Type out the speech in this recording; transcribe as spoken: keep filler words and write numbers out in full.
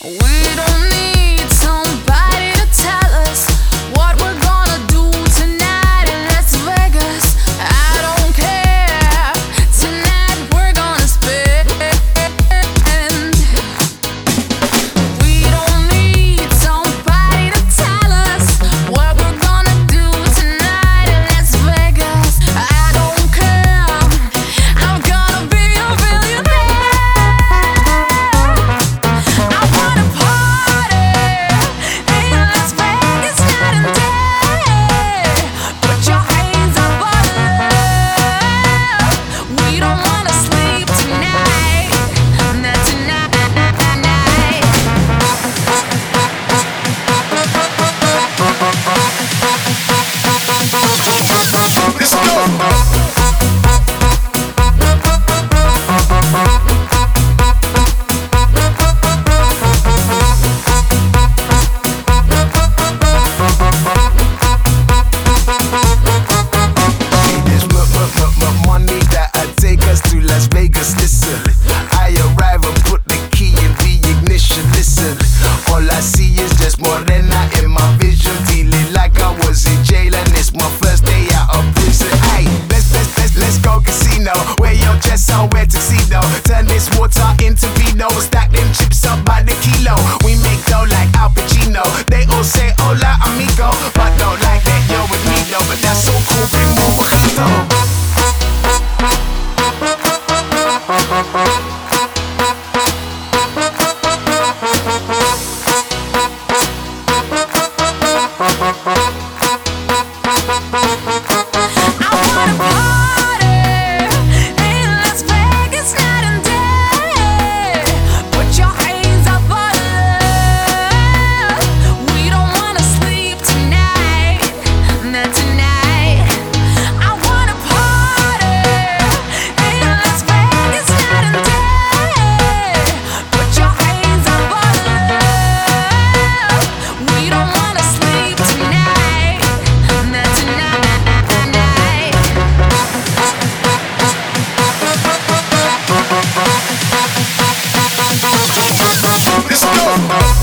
We don't need somebody to tell us what we're gonna do tonight in Las Vegas. I don't care. Tonight we're gonna spend. We don't need somebody to tell us what we're gonna do tonight in Las Vegas. I don't care. I'm gonna be a billionaire. I wanna party in Las Vegas night and day. Put your hands up on love. We don't wanna sleep tonight. Not tonight. Let's go. There's m- m- m- m- money that'll take us to Las Vegas. Listen, I arrive and put the key in the ignition. Listen, all I see is just Morena in my vision, feeling like I was in jail and it's my first day out of prison. Hey, let's let's let's let's go casino. Wear your dress, I'll wear tuxedo. Turn this water into vino. Stack them chips up by the kilo. We make dough like Al Pacino. They all say hola amigo, but don't like that you're with me though. But that's so cool, bring more mojito. I wanna party in Las Vegas night and day. Put your hands up on love. We don't wanna sleep tonight. Not tonight. I wanna party in Las Vegas night and day. Put your hands up on love. We don't wanna sleep tonight. Not tonight. Let's go.